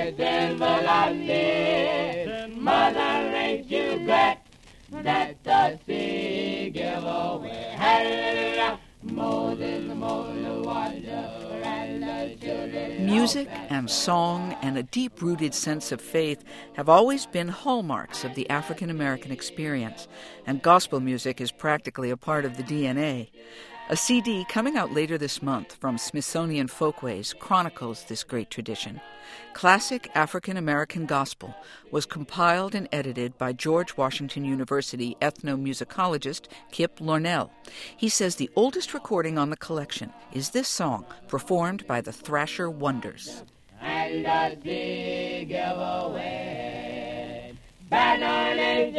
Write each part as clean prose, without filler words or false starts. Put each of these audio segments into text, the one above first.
simple of listen, mother, ain't you glad that the sea give away? Hallelujah, Moses, Moses, water, and the children. Music and song and a deep-rooted sense of faith have always been hallmarks of the African-American experience, and gospel music is practically a part of the DNA. A CD coming out later this month from Smithsonian Folkways chronicles this great tradition. Classic African-American Gospel was compiled and edited by George Washington University ethnomusicologist Kip Lornell. He says the oldest recording on the collection is this song, performed by the Thrasher Wonders. And the sea give away, banner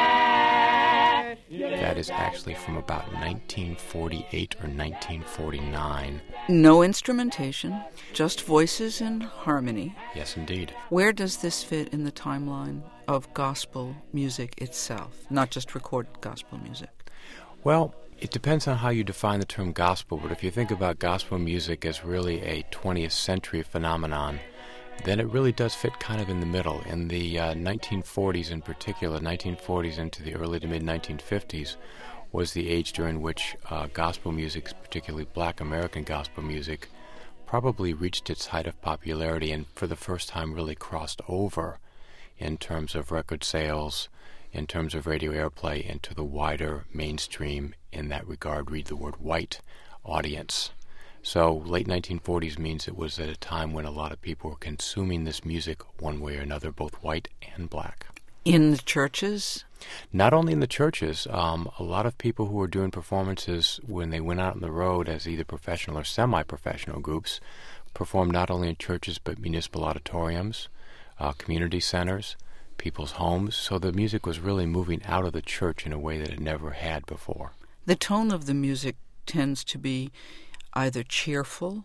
That is actually from about 1948 or 1949. No instrumentation, just voices and harmony. Yes, indeed. Where does this fit in the timeline of gospel music itself, not just recorded gospel music? Well, it depends on how you define the term gospel, but if you think about gospel music as really a 20th century phenomenon, then it really does fit kind of in the middle. In the 1940s in particular, 1940s into the early to mid-1950s, was the age during which gospel music, particularly black American gospel music, probably reached its height of popularity and for the first time really crossed over in terms of record sales, in terms of radio airplay, into the wider mainstream, in that regard, read the word white, audience. So late 1940s means it was at a time when a lot of people were consuming this music one way or another, both white and black. In the churches? Not only in the churches. A lot of people who were doing performances when they went out on the road as either professional or semi-professional groups performed not only in churches but municipal auditoriums, community centers, people's homes. So the music was really moving out of the church in a way that it never had before. The tone of the music tends to be either cheerful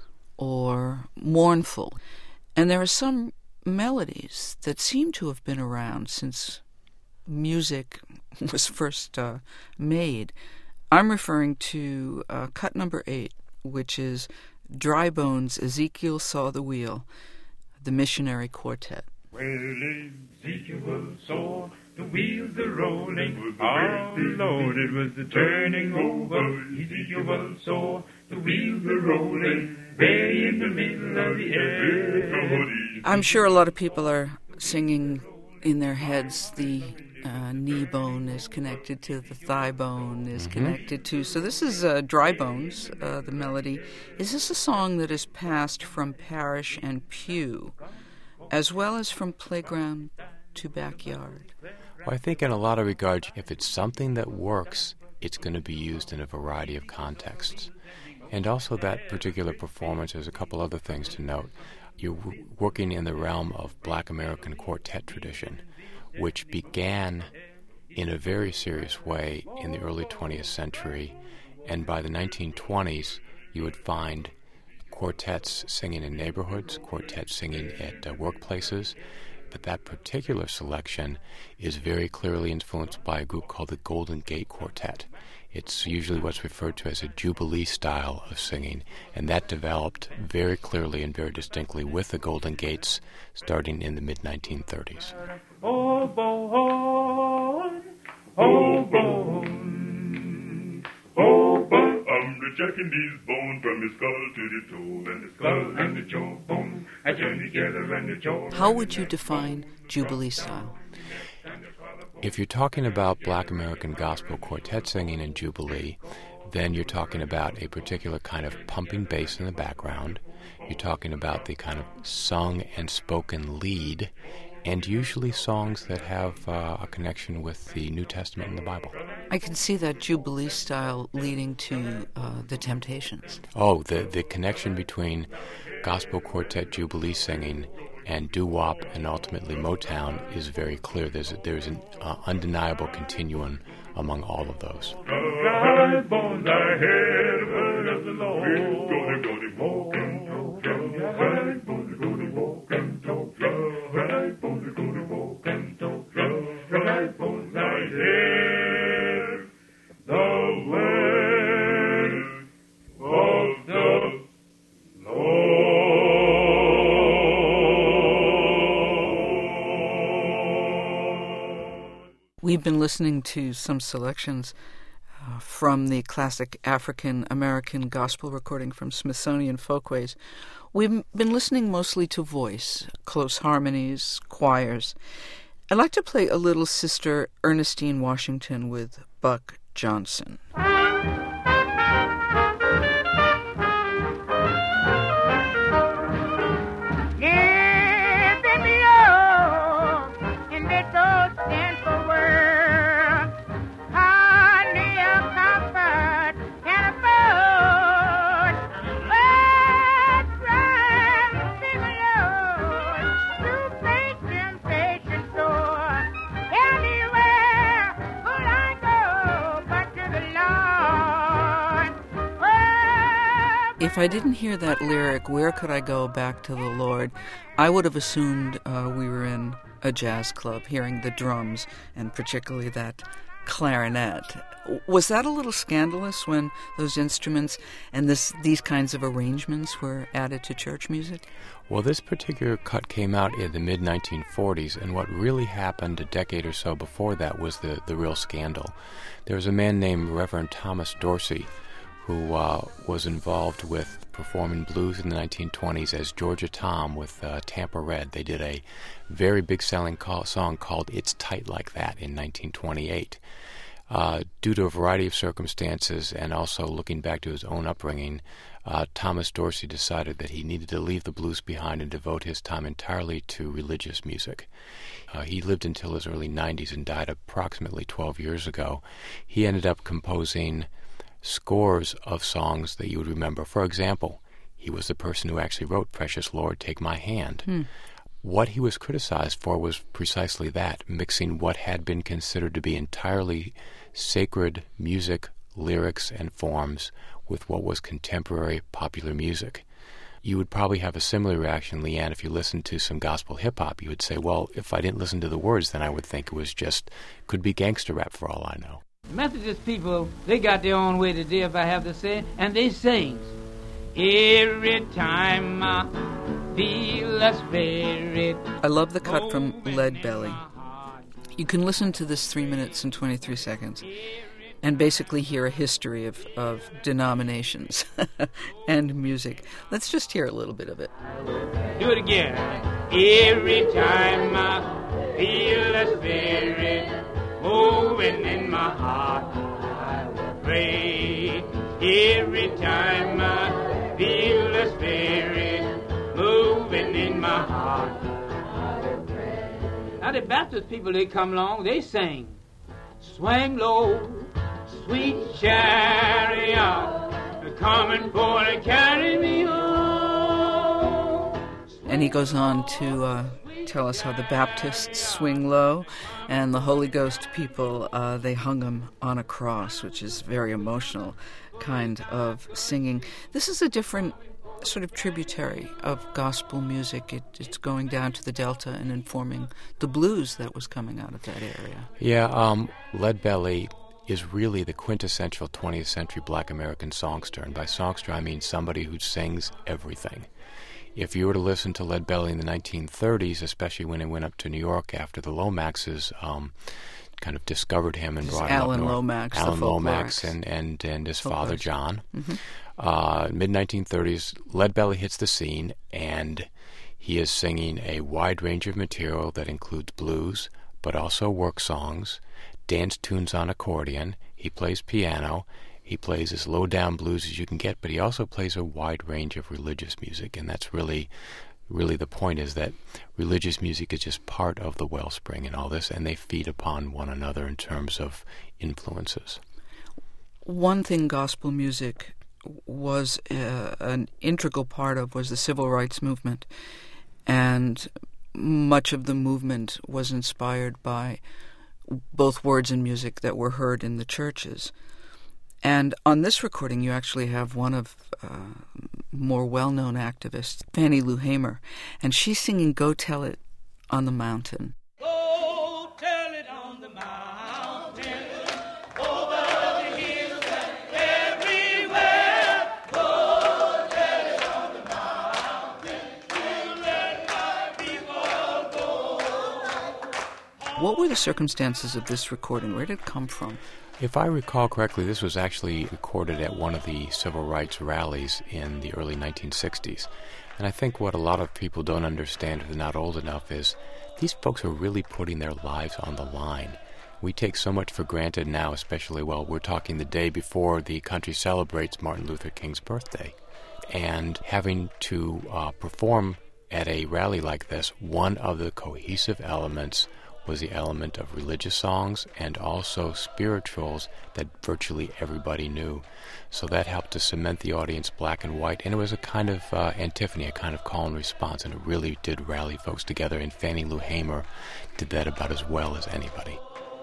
or mournful. And there are some melodies that seem to have been around since music was first made. I'm referring to cut number 8, which is Dry Bones, Ezekiel Saw the Wheel, the Missionary Quartet. Well, Ezekiel saw the wheels a rolling. Oh, Lord, it was the turning over. Ezekiel saw the wheels a rolling. Way in the middle of the air. I'm sure a lot of people are singing in their heads the knee bone is connected to the thigh bone is connected to. So this is Dry Bones, the melody. Is this a song that is passed from parish and pew, as well as from playground to backyard? Well, I think in a lot of regards, if it's something that works, it's going to be used in a variety of contexts. And also that particular performance, there's a couple other things to note. You're working in the realm of black American quartet tradition, which began in a very serious way in the early 20th century. And by the 1920s, you would find quartets singing in neighborhoods, quartets singing at workplaces. But that particular selection is very clearly influenced by a group called the Golden Gate Quartet. It's usually what's referred to as a Jubilee style of singing, and that developed very clearly and very distinctly with the Golden Gates starting in the mid-1930s. Oh, bone, oh, bone, oh, bone. I'm rejecting these bones from the skull to the toe, and the skull and the jawbone, I join together and the jaw. How would you define Jubilee style? If you're talking about black American gospel quartet singing in Jubilee, then you're talking about a particular kind of pumping bass in the background. You're talking about the kind of sung and spoken lead, and usually songs that have a connection with the New Testament and the Bible. I can see that Jubilee style leading to the Temptations. Oh, the connection between gospel quartet Jubilee singing and doo-wop and ultimately Motown is very clear. There's an undeniable continuum among all of those. Dry bones are here, the word of the Lord. We're gonna walk and talk. Dry bones are gonna walk and talk. Dry bones are gonna walk and talk. Dry bones are here, the word of the Lord. We've been listening to some selections from the classic African American gospel recording from Smithsonian Folkways. We've been listening mostly to voice, close harmonies, choirs. I'd like to play a little Sister Ernestine Washington with Buck Johnson. If I didn't hear that lyric, "Where could I go back to the Lord?" I would have assumed we were in a jazz club, hearing the drums, and particularly that clarinet. Was that a little scandalous when those instruments and these kinds of arrangements were added to church music? Well, this particular cut came out in the mid-1940s, and what really happened a decade or so before that was the real scandal. There was a man named Reverend Thomas Dorsey who was involved with performing blues in the 1920s as Georgia Tom with Tampa Red. They did a very big-selling song called "It's Tight Like That" in 1928. Due to a variety of circumstances and also looking back to his own upbringing, Thomas Dorsey decided that he needed to leave the blues behind and devote his time entirely to religious music. He lived until his early 90s and died approximately 12 years ago. He ended up composing scores of songs that you would remember. For example, he was the person who actually wrote "Precious Lord, Take My Hand." What he was criticized for was precisely that, mixing what had been considered to be entirely sacred music, lyrics, and forms with what was contemporary popular music. You would probably have a similar reaction, Leanne, if you listened to some gospel hip-hop. You would say, well, if I didn't listen to the words, then I would think it was could be gangster rap for all I know. Methodist people, they got their own way to do, if I have to say, and they sing. Every time I feel the Spirit. I love the cut from Lead Belly. You can listen to this 3 minutes and 23 seconds and basically hear a history of denominations and music. Let's just hear a little bit of it. Do it again. Every time I feel the Spirit moving in my heart, I will pray. Every time I feel the Spirit moving in my heart, I will pray. Now the Baptist people, they come along, they sing, "Swing low, sweet chariot, coming for to carry me home." And he goes on to tell us how the Baptists swing low, and the Holy Ghost people, they hung him on a cross, which is very emotional kind of singing. This is a different sort of tributary of gospel music. It's going down to the Delta and informing the blues that was coming out of that area. Yeah, Lead Belly is really the quintessential 20th century black American songster. And by songster, I mean somebody who sings everything. If you were to listen to Lead Belly in the 1930s, especially when he went up to New York after the Lomaxes kind of discovered him and brought him Alan up north. Lomax, Alan the Lomax folklorics. and his father, John. Mm-hmm. Mid-1930s, Lead Belly hits the scene, and he is singing a wide range of material that includes blues, but also work songs, dance tunes on accordion. He plays piano. He plays as low-down blues as you can get, but he also plays a wide range of religious music, and that's really the point, is that religious music is just part of the wellspring in all this, and they feed upon one another in terms of influences. One thing gospel music was an integral part of was the civil rights movement, and much of the movement was inspired by both words and music that were heard in the churches. And on this recording, you actually have one of more well-known activists, Fannie Lou Hamer, and she's singing "Go Tell It on the Mountain." Go tell it on the mountain, over the hills and everywhere. Go tell it on the mountain, to let my people go. What were the circumstances of this recording? Where did it come from? If I recall correctly, this was actually recorded at one of the civil rights rallies in the early 1960s. And I think what a lot of people don't understand if they're not old enough is these folks are really putting their lives on the line. We take so much for granted now, especially, well, we're talking the day before the country celebrates Martin Luther King's birthday. And having to perform at a rally like this, one of the cohesive elements was the element of religious songs and also spirituals that virtually everybody knew. So that helped to cement the audience black and white, and it was a kind of antiphony, a kind of call and response, and it really did rally folks together, and Fannie Lou Hamer did that about as well as anybody.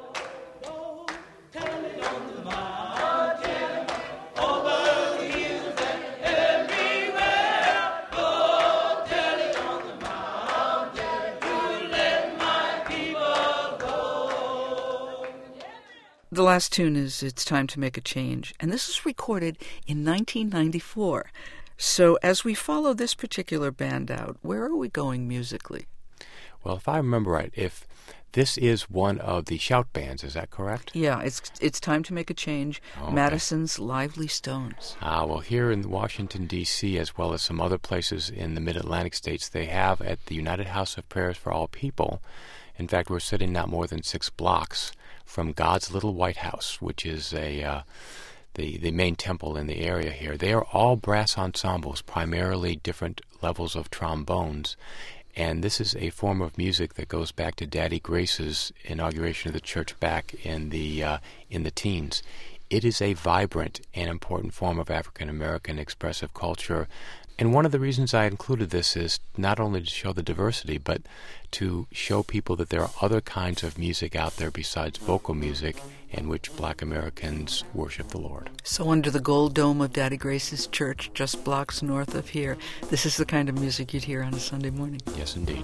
The last tune is It's Time to Make a Change, and this was recorded in 1994. So as we follow this particular band out, where are we going musically? Well, if I remember right, if this is one of the shout bands, is that correct? Yeah, it's Time to Make a Change, okay. Madison's Lively Stones. Well, here in Washington, D.C., as well as some other places in the Mid-Atlantic states, they have at the United House of Prayers for All People. In fact, we're sitting not more than 6 blocks from God's Little White House, which is the main temple in the area here. They are all brass ensembles, primarily different levels of trombones. And this is a form of music that goes back to Daddy Grace's inauguration of the church back in the teens. It is a vibrant and important form of African-American expressive culture. And one of the reasons I included this is not only to show the diversity, but to show people that there are other kinds of music out there besides vocal music in which black Americans worship the Lord. So under the gold dome of Daddy Grace's church, just blocks north of here, this is the kind of music you'd hear on a Sunday morning. Yes, indeed.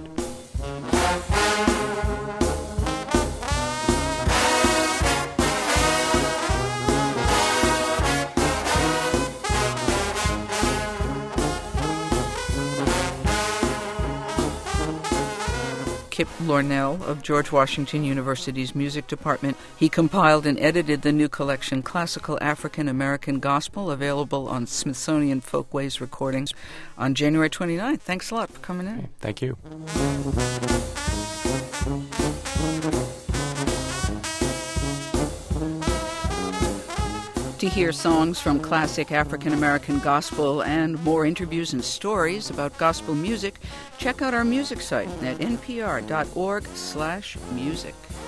Kip Lornell of George Washington University's music department. He compiled and edited the new collection, Classical African American Gospel, available on Smithsonian Folkways Recordings on January 29th. Thanks a lot for coming in. Thank you. To hear songs from classic African-American gospel and more interviews and stories about gospel music, check out our music site at npr.org/music.